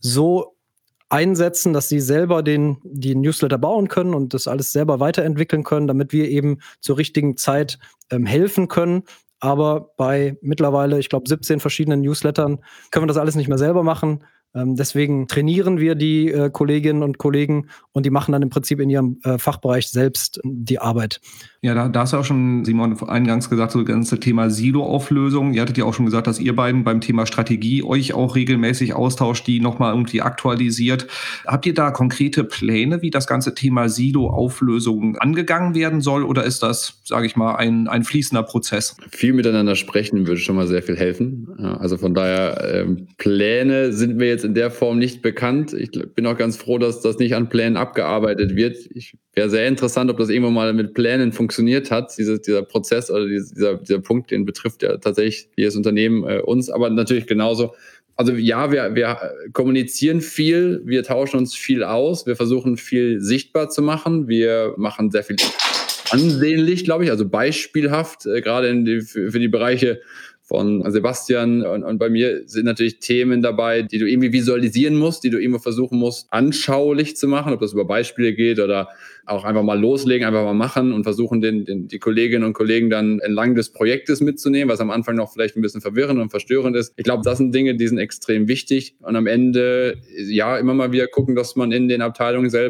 so einsetzen, dass sie selber die Newsletter bauen können und das alles selber weiterentwickeln können, damit wir eben zur richtigen Zeit helfen können. Aber bei mittlerweile, ich glaube, 17 verschiedenen Newslettern können wir das alles nicht mehr selber machen. Deswegen trainieren wir die Kolleginnen und Kollegen, und die machen dann im Prinzip in ihrem Fachbereich selbst die Arbeit. Ja, da hast du auch schon, Simon, eingangs gesagt, so das ganze Thema Silo-Auflösung. Ihr hattet ja auch schon gesagt, dass ihr beiden beim Thema Strategie euch auch regelmäßig austauscht, die nochmal irgendwie aktualisiert. Habt ihr da konkrete Pläne, wie das ganze Thema Silo-Auflösung angegangen werden soll? Oder ist das, sage ich mal, ein fließender Prozess? Viel miteinander sprechen würde schon mal sehr viel helfen. Also von daher, Pläne sind mir jetzt in der Form nicht bekannt. Ich bin auch ganz froh, dass das nicht an Plänen abgearbeitet wird. Wäre sehr interessant, ob das irgendwann mal mit Plänen funktioniert hat, dieser Prozess oder dieser Punkt, den betrifft ja tatsächlich jedes Unternehmen uns, aber natürlich genauso. Also ja, wir kommunizieren viel, wir tauschen uns viel aus, wir versuchen viel sichtbar zu machen, wir machen sehr viel ansehnlich, glaube ich, also beispielhaft, gerade für die Bereiche von Sebastian und bei mir sind natürlich Themen dabei, die du irgendwie visualisieren musst, die du irgendwo versuchen musst, anschaulich zu machen, ob das über Beispiele geht oder auch einfach mal loslegen, einfach mal machen und versuchen, die Kolleginnen und Kollegen dann entlang des Projektes mitzunehmen, was am Anfang noch vielleicht ein bisschen verwirrend und verstörend ist. Ich glaube, das sind Dinge, die sind extrem wichtig, und am Ende, ja, immer mal wieder gucken, dass man in den Abteilungen selber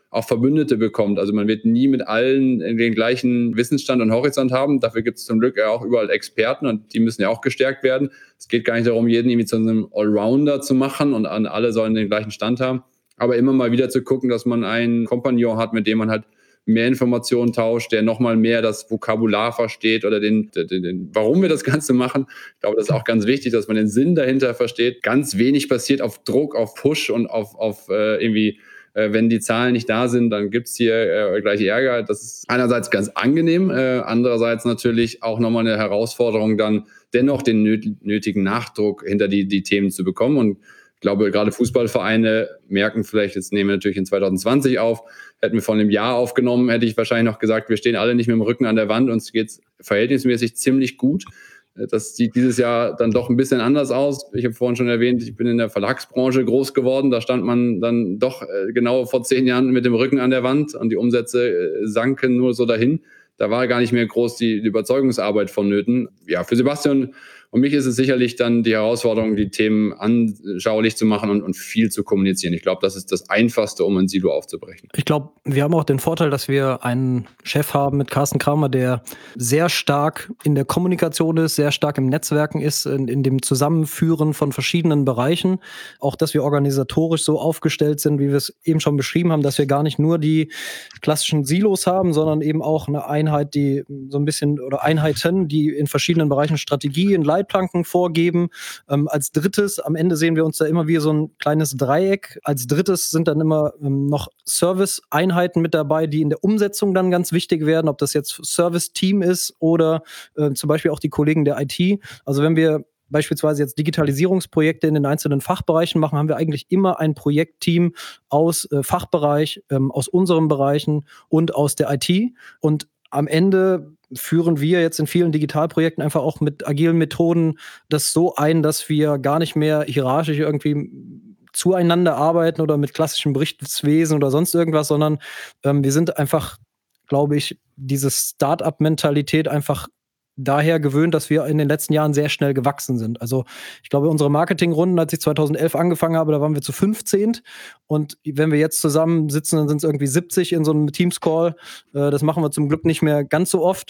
auch Verbündete bekommt. Also man wird nie mit allen den gleichen Wissensstand und Horizont haben. Dafür gibt es zum Glück ja auch überall Experten und die müssen ja auch gestärkt werden. Es geht gar nicht darum, jeden irgendwie zu einem Allrounder zu machen und alle sollen den gleichen Stand haben. Aber immer mal wieder zu gucken, dass man einen Kompagnon hat, mit dem man halt mehr Informationen tauscht, der nochmal mehr das Vokabular versteht oder warum wir das Ganze machen. Ich glaube, das ist auch ganz wichtig, dass man den Sinn dahinter versteht. Ganz wenig passiert auf Druck, auf Push und auf irgendwie, wenn die Zahlen nicht da sind, dann gibt's hier gleich Ärger. Das ist einerseits ganz angenehm, andererseits natürlich auch nochmal eine Herausforderung, dann dennoch den nötigen Nachdruck hinter die Themen zu bekommen. Und ich glaube, gerade Fußballvereine merken vielleicht, jetzt nehmen wir natürlich in 2020 auf, hätten wir vor einem Jahr aufgenommen, hätte ich wahrscheinlich noch gesagt, wir stehen alle nicht mit dem Rücken an der Wand, uns geht's verhältnismäßig ziemlich gut. Das sieht dieses Jahr dann doch ein bisschen anders aus. Ich habe vorhin schon erwähnt, ich bin in der Verlagsbranche groß geworden. Da stand man dann doch genau vor 10 Jahren mit dem Rücken an der Wand und die Umsätze sanken nur so dahin. Da war gar nicht mehr groß die Überzeugungsarbeit vonnöten. Ja, für Sebastian und mich ist es sicherlich dann die Herausforderung, die Themen anschaulich zu machen und viel zu kommunizieren. Ich glaube, das ist das Einfachste, um ein Silo aufzubrechen. Ich glaube, wir haben auch den Vorteil, dass wir einen Chef haben mit Carsten Kramer, der sehr stark in der Kommunikation ist, sehr stark im Netzwerken ist, in dem Zusammenführen von verschiedenen Bereichen. Auch, dass wir organisatorisch so aufgestellt sind, wie wir es eben schon beschrieben haben, dass wir gar nicht nur die klassischen Silos haben, sondern eben auch eine Einheit, die so ein bisschen, oder Einheiten, die in verschiedenen Bereichen Strategien, Leitplanken vorgeben. Als drittes, am Ende sehen wir uns da immer wie so ein kleines Dreieck. Als drittes sind dann immer noch Service-Einheiten mit dabei, die in der Umsetzung dann ganz wichtig werden, ob das jetzt Service-Team ist oder zum Beispiel auch die Kollegen der IT. Also wenn wir beispielsweise jetzt Digitalisierungsprojekte in den einzelnen Fachbereichen machen, haben wir eigentlich immer ein Projektteam aus Fachbereich, aus unseren Bereichen und aus der IT. Und am Ende führen wir jetzt in vielen Digitalprojekten einfach auch mit agilen Methoden das so ein, dass wir gar nicht mehr hierarchisch irgendwie zueinander arbeiten oder mit klassischem Berichtswesen oder sonst irgendwas, sondern wir sind einfach, glaube ich, diese Start-up-Mentalität einfach daher gewöhnt, dass wir in den letzten Jahren sehr schnell gewachsen sind. Also ich glaube, unsere Marketingrunden, als ich 2011 angefangen habe, da waren wir zu 15. Und wenn wir jetzt zusammen sitzen, dann sind es irgendwie 70 in so einem Teams-Call. Das machen wir zum Glück nicht mehr ganz so oft.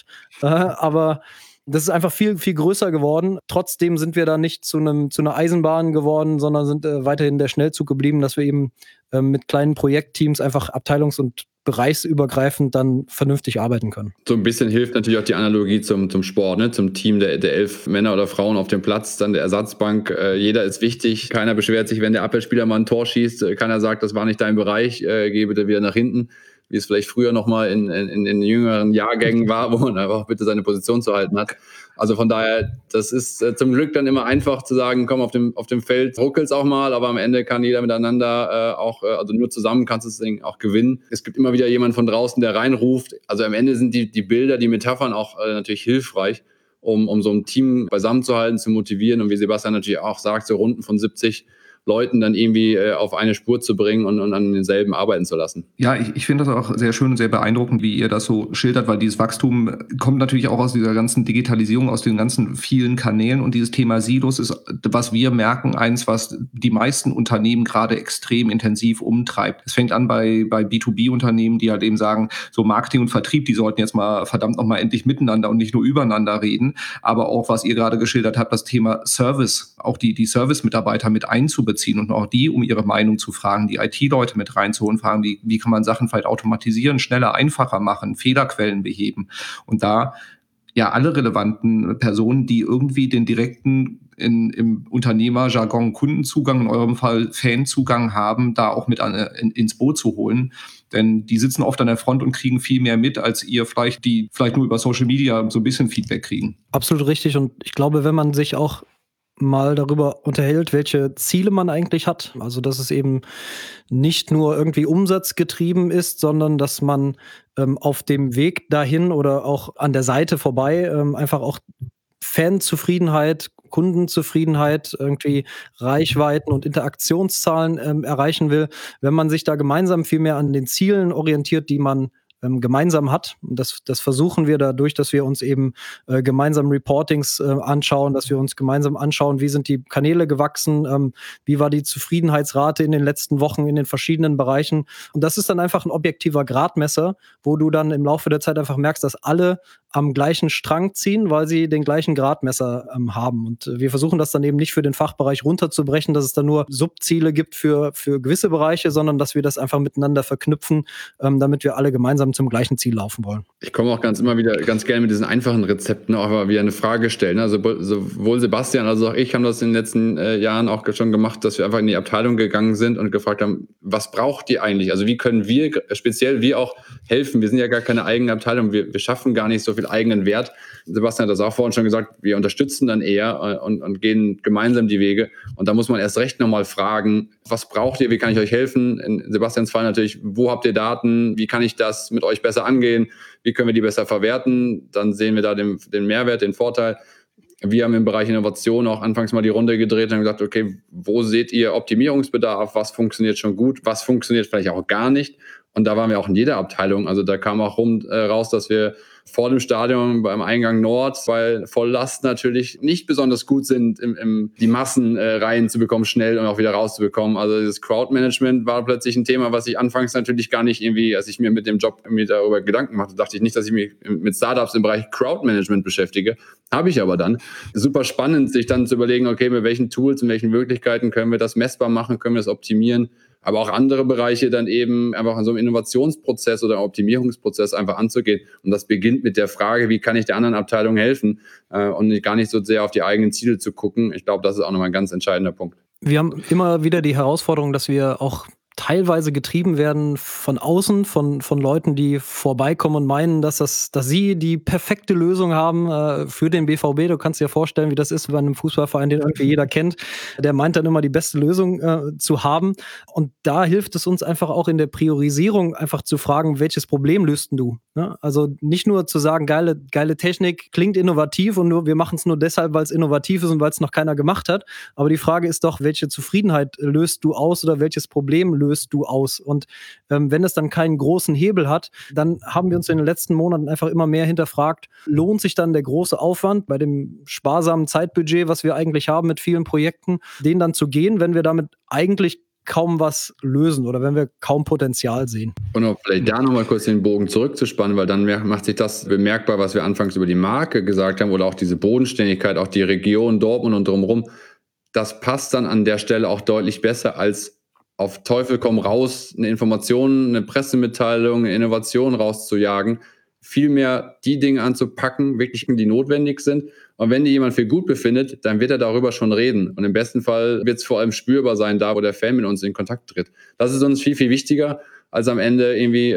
Aber das ist einfach viel, viel größer geworden. Trotzdem sind wir da nicht zu einer Eisenbahn geworden, sondern sind weiterhin der Schnellzug geblieben, dass wir eben mit kleinen Projektteams einfach abteilungs- und bereichsübergreifend dann vernünftig arbeiten können. So ein bisschen hilft natürlich auch die Analogie zum Sport, ne? Zum Team der 11 Männer oder Frauen auf dem Platz, dann der Ersatzbank. Jeder ist wichtig. Keiner beschwert sich, wenn der Abwehrspieler mal ein Tor schießt. Keiner sagt, das war nicht dein Bereich, geh bitte wieder nach hinten, wie es vielleicht früher nochmal in den jüngeren Jahrgängen war, wo man einfach bitte seine Position zu halten hat. Also von daher, das ist zum Glück dann immer einfach zu sagen, komm, auf dem Feld ruckelt's auch mal, aber am Ende kann jeder miteinander also nur zusammen kannst du das Ding auch gewinnen. Es gibt immer wieder jemand von draußen, der reinruft. Also am Ende sind die Bilder, die Metaphern auch natürlich hilfreich, um so ein Team beisammen zu halten, zu motivieren und wie Sebastian natürlich auch sagt, so Runden von 70 Leuten dann irgendwie auf eine Spur zu bringen und an denselben arbeiten zu lassen. Ja, ich finde das auch sehr schön und sehr beeindruckend, wie ihr das so schildert, weil dieses Wachstum kommt natürlich auch aus dieser ganzen Digitalisierung, aus den ganzen vielen Kanälen, und dieses Thema Silos ist, was wir merken, eins, was die meisten Unternehmen gerade extrem intensiv umtreibt. Es fängt an bei B2B-Unternehmen, die halt eben sagen, so Marketing und Vertrieb, die sollten jetzt mal verdammt nochmal endlich miteinander und nicht nur übereinander reden, aber auch, was ihr gerade geschildert habt, das Thema Service, auch die Service-Mitarbeiter mit einzubeziehen und auch die, um ihre Meinung zu fragen, die IT-Leute mit reinzuholen, fragen, wie kann man Sachen vielleicht automatisieren, schneller, einfacher machen, Fehlerquellen beheben. Und da ja alle relevanten Personen, die irgendwie den direkten im Unternehmerjargon Kundenzugang, in eurem Fall Fanzugang haben, da auch mit ins Boot zu holen. Denn die sitzen oft an der Front und kriegen viel mehr mit, als ihr die vielleicht nur über Social Media so ein bisschen Feedback kriegen. Absolut richtig. Und ich glaube, wenn man sich auch mal darüber unterhält, welche Ziele man eigentlich hat. Also, dass es eben nicht nur irgendwie umsatzgetrieben ist, sondern dass man auf dem Weg dahin oder auch an der Seite vorbei einfach auch Fanzufriedenheit, Kundenzufriedenheit, irgendwie Reichweiten und Interaktionszahlen erreichen will. Wenn man sich da gemeinsam viel mehr an den Zielen orientiert, die man gemeinsam hat. Und das versuchen wir dadurch, dass wir uns eben gemeinsam Reportings anschauen, dass wir uns gemeinsam anschauen, wie sind die Kanäle gewachsen, wie war die Zufriedenheitsrate in den letzten Wochen in den verschiedenen Bereichen. Und das ist dann einfach ein objektiver Gradmesser, wo du dann im Laufe der Zeit einfach merkst, dass alle am gleichen Strang ziehen, weil sie den gleichen Gradmesser haben. Und wir versuchen das dann eben nicht für den Fachbereich runterzubrechen, dass es da nur Subziele gibt für gewisse Bereiche, sondern dass wir das einfach miteinander verknüpfen, damit wir alle gemeinsam zum gleichen Ziel laufen wollen. Ich komme auch immer wieder ganz gerne mit diesen einfachen Rezepten auch mal wieder eine Frage stellen. Also sowohl Sebastian als auch ich haben das in den letzten Jahren auch schon gemacht, dass wir einfach in die Abteilung gegangen sind und gefragt haben, was braucht ihr eigentlich? Also wie können wir, speziell wir auch helfen? Wir sind ja gar keine eigene Abteilung, wir schaffen gar nicht so viel eigenen Wert. Sebastian hat das auch vorhin schon gesagt, wir unterstützen dann eher und gehen gemeinsam die Wege. Und da muss man erst recht nochmal fragen, was braucht ihr, wie kann ich euch helfen? In Sebastians Fall natürlich, wo habt ihr Daten? Wie kann ich das mit euch besser angehen? Wie können wir die besser verwerten? Dann sehen wir da den Mehrwert, den Vorteil. Wir haben im Bereich Innovation auch anfangs mal die Runde gedreht und haben gesagt, okay, wo seht ihr Optimierungsbedarf? Was funktioniert schon gut? Was funktioniert vielleicht auch gar nicht? Und da waren wir auch in jeder Abteilung. Also da kam auch raus, dass wir vor dem Stadion beim Eingang Nord, weil Volllast natürlich nicht besonders gut sind, die Massen reinzubekommen, schnell und auch wieder rauszubekommen. Also das Crowdmanagement war plötzlich ein Thema, was ich anfangs natürlich gar nicht irgendwie, als ich mir mit dem Job darüber Gedanken machte, dachte ich nicht, dass ich mich mit Startups im Bereich Crowdmanagement beschäftige. Habe ich aber dann. Super spannend, sich dann zu überlegen, okay, mit welchen Tools und welchen Möglichkeiten können wir das messbar machen, können wir das optimieren. Aber auch andere Bereiche dann eben einfach in so einem Innovationsprozess oder Optimierungsprozess einfach anzugehen. Und das beginnt mit der Frage, wie kann ich der anderen Abteilung helfen und gar nicht so sehr auf die eigenen Ziele zu gucken. Ich glaube, das ist auch nochmal ein ganz entscheidender Punkt. Wir haben immer wieder die Herausforderung, dass wir auch teilweise getrieben werden von außen, von Leuten, die vorbeikommen und meinen, dass sie die perfekte Lösung haben für den BVB. Du kannst dir vorstellen, wie das ist bei einem Fußballverein, den irgendwie jeder kennt. Der meint dann immer, die beste Lösung zu haben. Und da hilft es uns einfach auch in der Priorisierung einfach zu fragen, welches Problem löst denn du? Ne? Also nicht nur zu sagen, geile Technik, klingt innovativ und wir machen es nur deshalb, weil es innovativ ist und weil es noch keiner gemacht hat. Aber die Frage ist doch, welche Zufriedenheit löst du aus oder welches Problem löst du aus? Und wenn es dann keinen großen Hebel hat, dann haben wir uns in den letzten Monaten einfach immer mehr hinterfragt, lohnt sich dann der große Aufwand bei dem sparsamen Zeitbudget, was wir eigentlich haben mit vielen Projekten, den dann zu gehen, wenn wir damit eigentlich kaum was lösen oder wenn wir kaum Potenzial sehen. Und auch vielleicht da nochmal kurz den Bogen zurückzuspannen, weil dann macht sich das bemerkbar, was wir anfangs über die Marke gesagt haben oder auch diese Bodenständigkeit, auch die Region Dortmund und drumherum. Das passt dann an der Stelle auch deutlich besser als auf Teufel komm raus, eine Information, eine Pressemitteilung, eine Innovation rauszujagen, vielmehr die Dinge anzupacken, wirklich die notwendig sind. Und wenn die jemand für gut befindet, dann wird er darüber schon reden. Und im besten Fall wird es vor allem spürbar sein, da wo der Fan mit uns in Kontakt tritt. Das ist uns viel, viel wichtiger, als am Ende irgendwie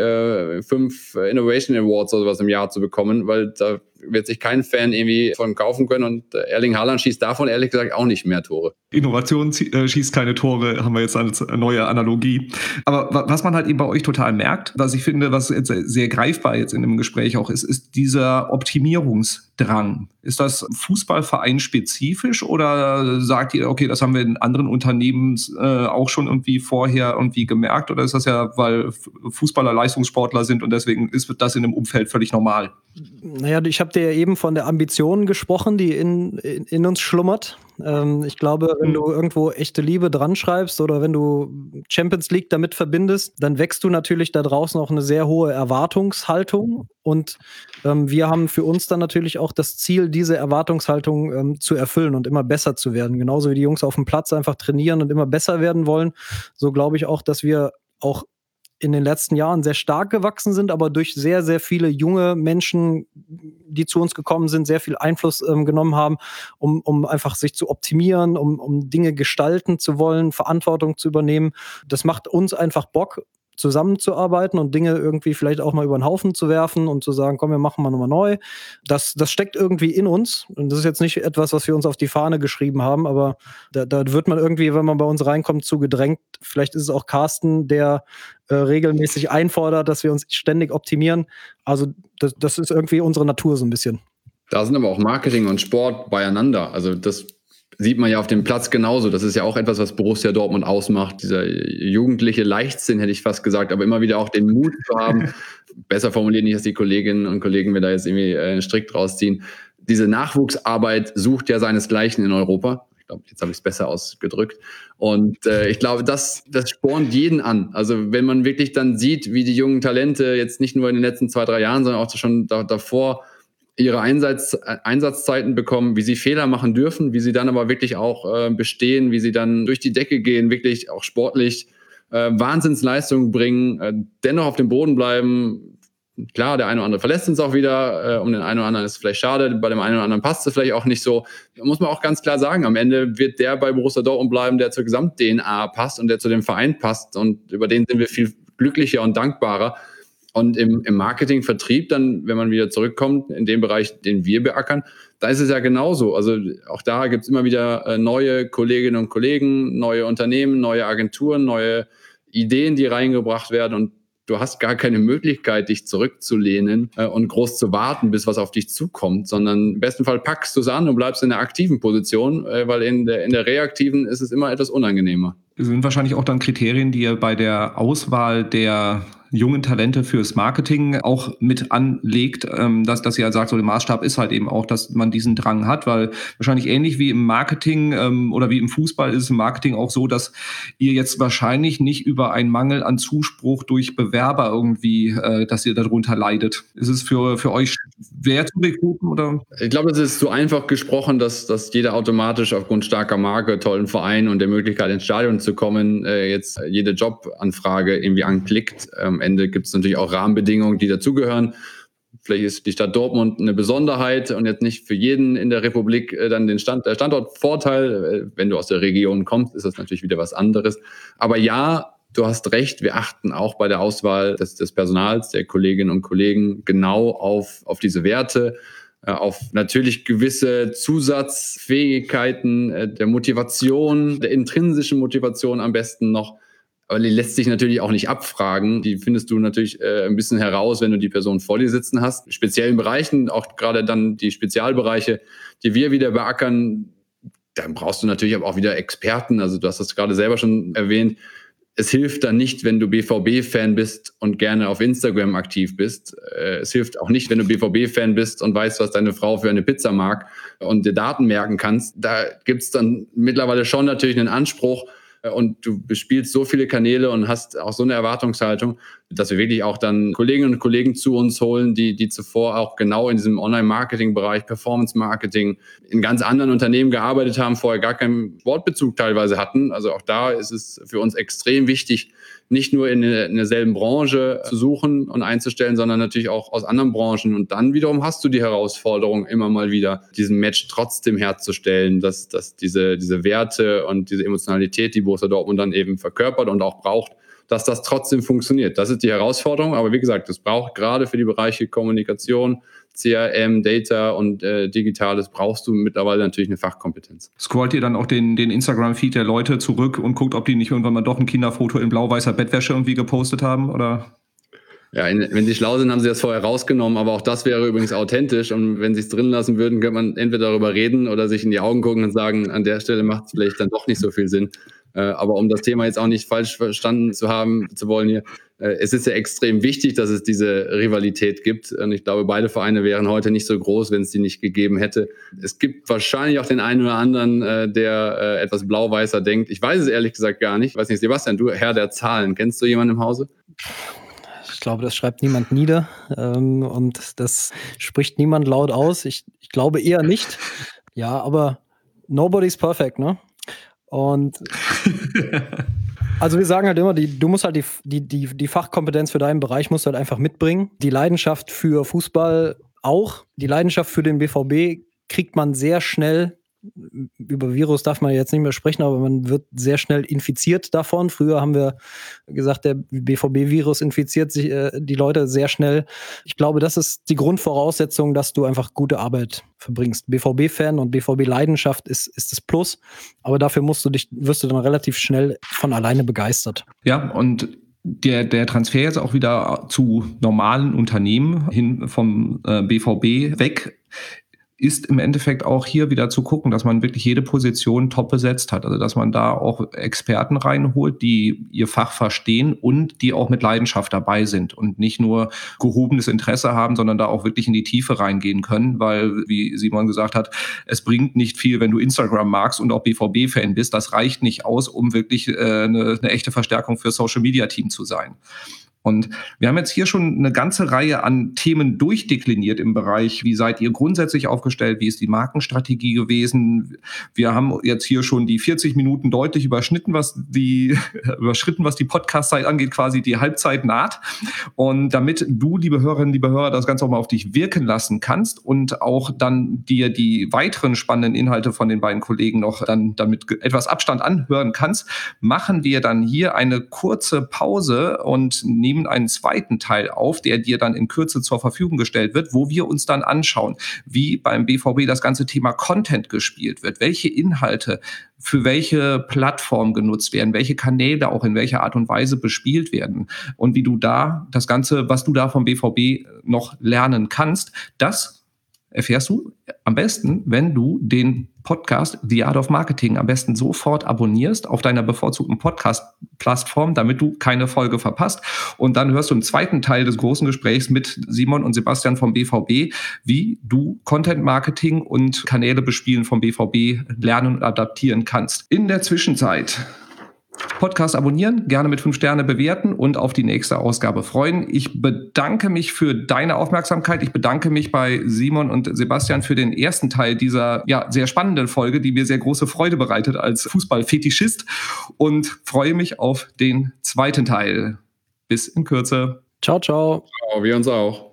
5 Innovation Awards oder sowas im Jahr zu bekommen, weil da wird sich kein Fan irgendwie von kaufen können und Erling Haaland schießt davon ehrlich gesagt auch nicht mehr Tore. Innovation schießt keine Tore, haben wir jetzt als neue Analogie. Aber was man halt eben bei euch total merkt, was ich finde, was jetzt sehr greifbar jetzt in dem Gespräch auch ist dieser Optimierungsdrang. Ist das Fußballverein spezifisch oder sagt ihr, okay, das haben wir in anderen Unternehmen auch schon irgendwie vorher irgendwie gemerkt, oder ist das ja, weil Fußballer Leistungssportler sind und deswegen ist das in dem Umfeld völlig normal? Naja, ich habe dir ja eben von der Ambition gesprochen, die in uns schlummert. Ich glaube, wenn du irgendwo echte Liebe dran schreibst oder wenn du Champions League damit verbindest, dann wächst du natürlich da draußen auch eine sehr hohe Erwartungshaltung. Und wir haben für uns dann natürlich auch das Ziel, diese Erwartungshaltung zu erfüllen und immer besser zu werden. Genauso wie die Jungs auf dem Platz einfach trainieren und immer besser werden wollen. So glaube ich auch, dass wir auch in den letzten Jahren sehr stark gewachsen sind, aber durch sehr, sehr viele junge Menschen, die zu uns gekommen sind, sehr viel Einfluss genommen haben, um einfach sich zu optimieren, um Dinge gestalten zu wollen, Verantwortung zu übernehmen. Das macht uns einfach Bock, zusammenzuarbeiten und Dinge irgendwie vielleicht auch mal über den Haufen zu werfen und zu sagen, komm, wir machen mal nochmal neu. Das steckt irgendwie in uns und das ist jetzt nicht etwas, was wir uns auf die Fahne geschrieben haben, aber da wird man irgendwie, wenn man bei uns reinkommt, zu gedrängt. Vielleicht ist es auch Carsten, der regelmäßig einfordert, dass wir uns ständig optimieren. Also das ist irgendwie unsere Natur so ein bisschen. Da sind aber auch Marketing und Sport beieinander. Also das sieht man ja auf dem Platz genauso. Das ist ja auch etwas, was Borussia Dortmund ausmacht. Dieser jugendliche Leichtsinn, hätte ich fast gesagt, aber immer wieder auch den Mut zu haben, besser formuliert nicht, dass die Kolleginnen und Kollegen mir da jetzt irgendwie einen Strick draus ziehen. Diese Nachwuchsarbeit sucht ja seinesgleichen in Europa. Ich glaube, jetzt habe ich es besser ausgedrückt. Und ich glaube, das spornt jeden an. Also wenn man wirklich dann sieht, wie die jungen Talente jetzt nicht nur in den letzten 2-3 Jahren, sondern auch schon davor ihre Einsatzzeiten bekommen, wie sie Fehler machen dürfen, wie sie dann aber wirklich auch bestehen, wie sie dann durch die Decke gehen, wirklich auch sportlich Wahnsinnsleistungen bringen, dennoch auf dem Boden bleiben. Klar, der eine oder andere verlässt uns auch wieder, um den einen oder anderen ist es vielleicht schade, bei dem einen oder anderen passt es vielleicht auch nicht so. Da muss man auch ganz klar sagen, am Ende wird der bei Borussia Dortmund bleiben, der zur Gesamt-DNA passt und der zu dem Verein passt, und über den sind wir viel glücklicher und dankbarer. Und im Marketing, Vertrieb dann, wenn man wieder zurückkommt, in dem Bereich, den wir beackern, da ist es ja genauso. Also auch da gibt es immer wieder neue Kolleginnen und Kollegen, neue Unternehmen, neue Agenturen, neue Ideen, die reingebracht werden, und du hast gar keine Möglichkeit, dich zurückzulehnen und groß zu warten, bis was auf dich zukommt, sondern im besten Fall packst du es an und bleibst in der aktiven Position, weil in der reaktiven ist es immer etwas unangenehmer. Das sind wahrscheinlich auch dann Kriterien, die ihr bei der Auswahl der jungen Talente fürs Marketing auch mit anlegt, dass ihr halt sagt, so der Maßstab ist halt eben auch, dass man diesen Drang hat, weil wahrscheinlich ähnlich wie im Marketing oder wie im Fußball ist es im Marketing auch so, dass ihr jetzt wahrscheinlich nicht über einen Mangel an Zuspruch durch Bewerber irgendwie, dass ihr darunter leidet. Ist es für euch schwer zu rekruten, oder? Ich glaube, es ist zu einfach gesprochen, dass jeder automatisch aufgrund starker Marke, tollen Verein und der Möglichkeit ins Stadion zu kommen, jetzt jede Jobanfrage irgendwie anklickt. Am Ende gibt es natürlich auch Rahmenbedingungen, die dazugehören. Vielleicht ist die Stadt Dortmund eine Besonderheit und jetzt nicht für jeden in der Republik dann der Standortvorteil. Wenn du aus der Region kommst, ist das natürlich wieder was anderes. Aber ja, du hast recht, wir achten auch bei der Auswahl des Personals, der Kolleginnen und Kollegen genau auf diese Werte, auf natürlich gewisse Zusatzfähigkeiten der Motivation, der intrinsischen Motivation am besten noch. Aber die lässt sich natürlich auch nicht abfragen. Die findest du natürlich ein bisschen heraus, wenn du die Person vor dir sitzen hast. In speziellen Bereichen, auch gerade dann die Spezialbereiche, die wir wieder beackern, dann brauchst du natürlich aber auch wieder Experten. Also du hast das gerade selber schon erwähnt. Es hilft dann nicht, wenn du BVB-Fan bist und gerne auf Instagram aktiv bist. Es hilft auch nicht, wenn du BVB-Fan bist und weißt, was deine Frau für eine Pizza mag und dir Daten merken kannst. Da gibt's dann mittlerweile schon natürlich einen Anspruch, und du bespielst so viele Kanäle und hast auch so eine Erwartungshaltung, dass wir wirklich auch dann Kolleginnen und Kollegen zu uns holen, die zuvor auch genau in diesem Online-Marketing-Bereich, Performance-Marketing in ganz anderen Unternehmen gearbeitet haben, vorher gar keinen Wortbezug teilweise hatten. Also auch da ist es für uns extrem wichtig, nicht nur in derselben Branche zu suchen und einzustellen, sondern natürlich auch aus anderen Branchen. Und dann wiederum hast du die Herausforderung, immer mal wieder diesen Match trotzdem herzustellen, dass diese Werte und diese Emotionalität, die Borussia Dortmund dann eben verkörpert und auch braucht, dass das trotzdem funktioniert. Das ist die Herausforderung. Aber wie gesagt, es braucht gerade für die Bereiche Kommunikation, CRM, Data und Digitales brauchst du mittlerweile natürlich eine Fachkompetenz. Scrollt ihr dann auch den Instagram-Feed der Leute zurück und guckt, ob die nicht irgendwann mal doch ein Kinderfoto in blau-weißer Bettwäsche irgendwie gepostet haben, oder? Ja, wenn sie schlau sind, haben sie das vorher rausgenommen, aber auch das wäre übrigens authentisch, und wenn sie es drin lassen würden, könnte man entweder darüber reden oder sich in die Augen gucken und sagen, an der Stelle macht es vielleicht dann doch nicht so viel Sinn. Aber um das Thema jetzt auch nicht falsch verstanden zu wollen hier, es ist ja extrem wichtig, dass es diese Rivalität gibt. Und ich glaube, beide Vereine wären heute nicht so groß, wenn es die nicht gegeben hätte. Es gibt wahrscheinlich auch den einen oder anderen, der etwas blau-weißer denkt. Ich weiß es ehrlich gesagt gar nicht. Ich weiß nicht, Sebastian, du Herr der Zahlen, kennst du jemanden im Hause? Ich glaube, das schreibt niemand nieder und das spricht niemand laut aus. Ich glaube eher nicht. Ja, aber nobody's perfect, ne? Und also wir sagen halt immer, du musst halt die Fachkompetenz für deinen Bereich musst du halt einfach mitbringen. Die Leidenschaft für Fußball auch. Die Leidenschaft für den BVB kriegt man sehr schnell. Über Virus darf man jetzt nicht mehr sprechen, aber man wird sehr schnell infiziert davon. Früher haben wir gesagt, der BVB-Virus infiziert sich die Leute sehr schnell. Ich glaube, das ist die Grundvoraussetzung, dass du einfach gute Arbeit verbringst. BVB-Fan und BVB-Leidenschaft ist das Plus, aber dafür wirst du dann relativ schnell von alleine begeistert. Ja, und der Transfer jetzt auch wieder zu normalen Unternehmen hin vom BVB weg. ist im Endeffekt auch hier wieder zu gucken, dass man wirklich jede Position top besetzt hat. Also dass man da auch Experten reinholt, die ihr Fach verstehen und die auch mit Leidenschaft dabei sind und nicht nur gehobenes Interesse haben, sondern da auch wirklich in die Tiefe reingehen können, weil, wie Simon gesagt hat, es bringt nicht viel, wenn du Instagram magst und auch BVB-Fan bist. Das reicht nicht aus, um wirklich eine echte Verstärkung für Social-Media-Team zu sein. Und wir haben jetzt hier schon eine ganze Reihe an Themen durchdekliniert im Bereich, wie seid ihr grundsätzlich aufgestellt, wie ist die Markenstrategie gewesen. Wir haben jetzt hier schon die 40 Minuten deutlich überschritten, was die Podcast-Zeit angeht, quasi die Halbzeit naht. Und damit du, liebe Hörerinnen, liebe Hörer, das Ganze auch mal auf dich wirken lassen kannst und auch dann dir die weiteren spannenden Inhalte von den beiden Kollegen noch dann damit etwas Abstand anhören kannst, machen wir dann hier eine kurze Pause und nehmen einen zweiten Teil auf, der dir dann in Kürze zur Verfügung gestellt wird, wo wir uns dann anschauen, wie beim BVB das ganze Thema Content gespielt wird, welche Inhalte für welche Plattform genutzt werden, welche Kanäle auch in welcher Art und Weise bespielt werden und wie du da das Ganze, was du da vom BVB noch lernen kannst, das erfährst du am besten, wenn du den Podcast The Art of Marketing am besten sofort abonnierst auf deiner bevorzugten Podcast-Plattform, damit du keine Folge verpasst. Und dann hörst du im zweiten Teil des großen Gesprächs mit Simon und Sebastian vom BVB, wie du Content-Marketing und Kanäle bespielen vom BVB lernen und adaptieren kannst. In der Zwischenzeit Podcast abonnieren, gerne mit 5 Sterne bewerten und auf die nächste Ausgabe freuen. Ich bedanke mich für deine Aufmerksamkeit. Ich bedanke mich bei Simon und Sebastian für den ersten Teil dieser sehr spannenden Folge, die mir sehr große Freude bereitet als Fußballfetischist und freue mich auf den zweiten Teil. Bis in Kürze. Ciao, ciao. Ciao, wir uns auch.